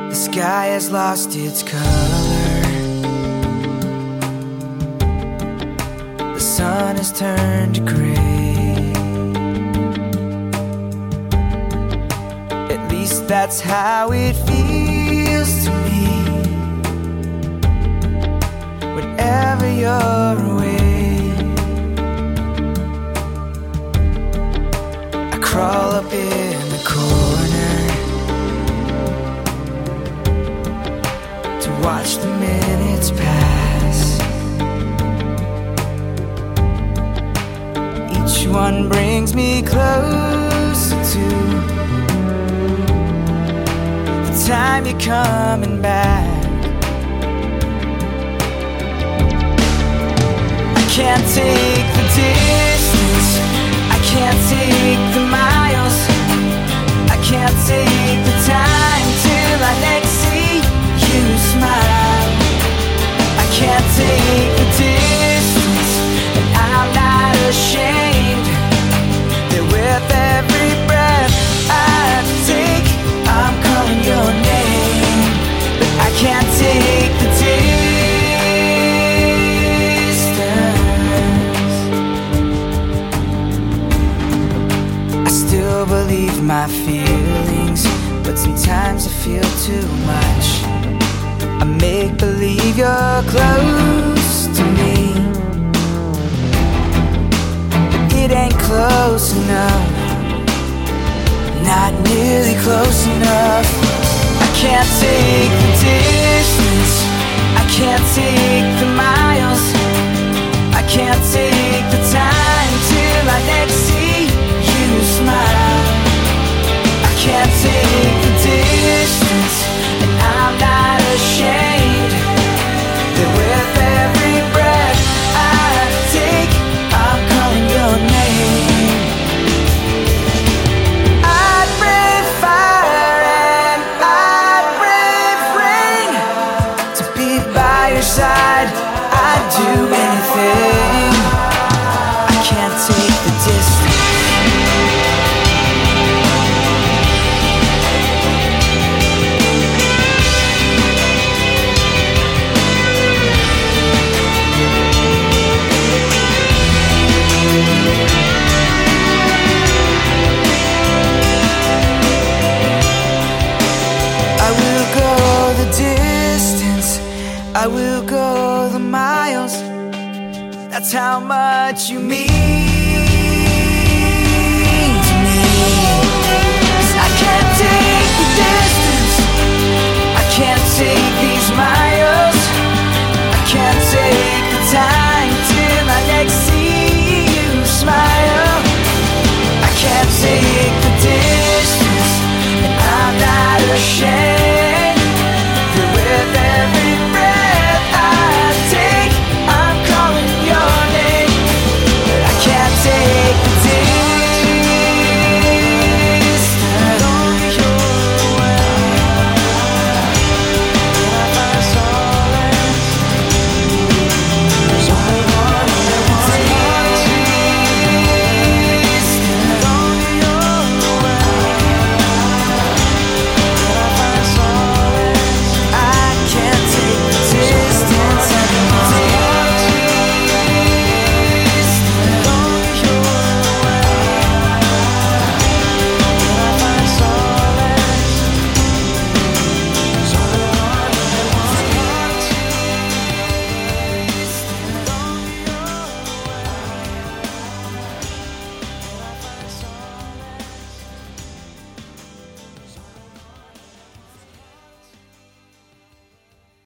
The sky has lost its color. The sun has turned to gray. At least that's how it feels to me whenever you're away. I crawl up in the corner to watch the minutes pass. Each one brings me closer to the time you're coming back. I can't take the distance, I can't take the miles, I can't take the time till I next see you smile. I can't take the distance, and I'm not ashamed that with every breath I take, I'm calling your name. But I can't take the distance. I still believe my feelings, but sometimes I feel too much. I make believe you're close to me, but it ain't close enough, not nearly close enough. I can't take the distance, I can't take the miles, I can't take the time till I next see you smile. I can't take the distance, and I'm not ashamed that with every breath I take, I'm calling your name. I'd brave fire and I'd brave rain to be by your side. I'd do anything. I can't take the distance. I will go the miles. That's how much you mean.